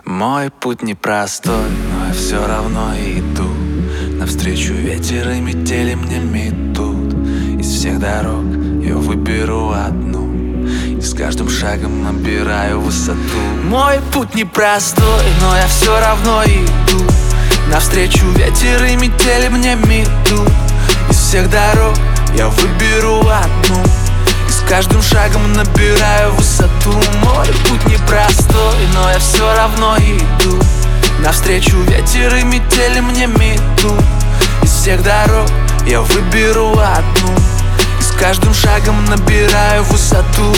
Мой путь непростой, но я все равно иду. Навстречу ветер и метели мне метут. Из всех дорог я выберу одну, и с каждым шагом набираю высоту. Мой путь непростой, но я все равно иду. Навстречу ветер и метели мне метут. Из всех дорог я выберу одну, и с каждым шагом набираю высоту. Мой путь непростой, но я все равно иду. Навстречу ветер и метели мне метут. Из всех дорог я выберу одну, и с каждым шагом набираю высоту.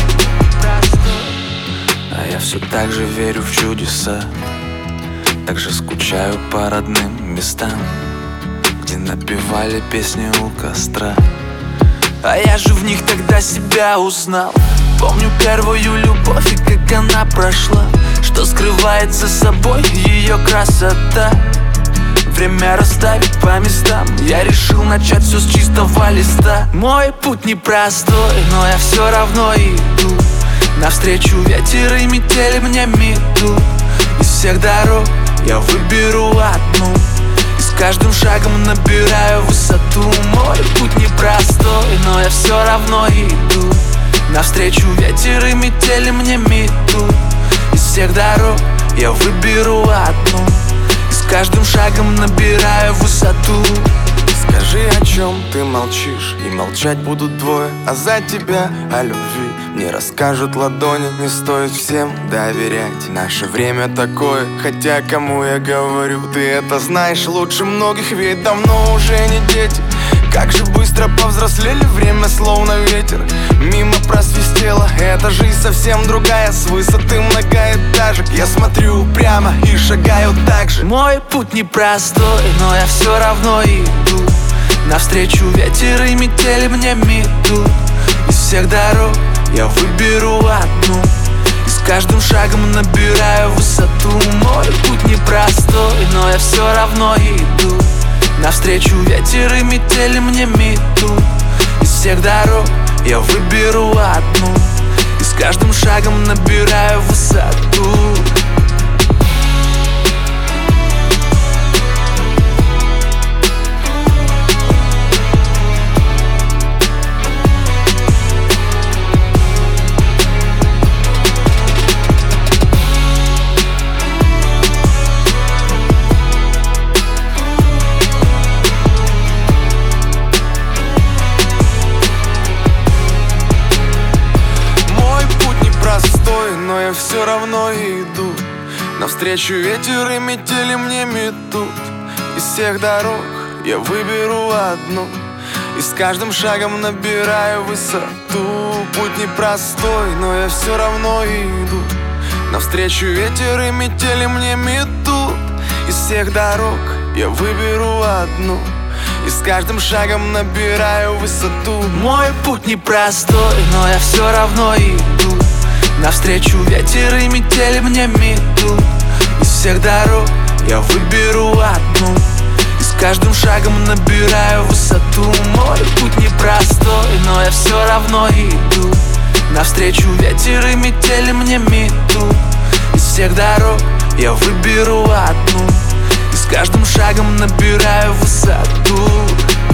А я все так же верю в чудеса, так же скучаю по родным местам, где напевали песни у костра. А я же в них тогда себя узнал. Помню первую любовь и как она прошла, что скрывает за собой ее красота. Время расставить по местам, я решил начать все с чистого листа. Мой путь непростой, но я все равно иду. Навстречу ветер и метели мне метут. Из всех дорог я выберу одну, и с каждым шагом набираю высоту. Мой путь непростой, но я все равно иду. Навстречу ветер и метели мне метут. Из всех дорог я выберу одну, и с каждым шагом набираю высоту. Скажи, о чем ты молчишь, и молчать будут двое. А за тебя о любви мне расскажут ладони. Не стоит всем доверять, наше время такое. Хотя кому я говорю, ты это знаешь лучше многих. Ведь давно уже не дети, как же быстро повзрослели, время словно ветер мимо просвистело. Эта жизнь совсем другая, с высоты многоэтажек я смотрю прямо и шагаю так же. Мой путь непростой, но я все равно иду. Навстречу ветер и метели мне метут. Из всех дорог я выберу одну, и с каждым шагом набираю высоту. Мой путь непростой, но я все равно иду. Навстречу ветер и метели мне метут. Из всех дорог я выберу одну, и с каждым шагом набираю высоту. Но я все равно иду. Навстречу ветер и метели мне метут. Из всех дорог я выберу одну, и с каждым шагом набираю высоту. Путь непростой, но я все равно иду. Навстречу ветер и метели мне метут. Из всех дорог я выберу одну, и с каждым шагом набираю высоту. Мой путь непростой, но я все равно иду. Навстречу ветер и метели мне метут. Из всех дорог я выберу одну, и с каждым шагом набираю высоту. Мой путь непростой, но я все равно иду. Навстречу ветер и метели мне метут. Из всех дорог я выберу одну, и с каждым шагом набираю высоту.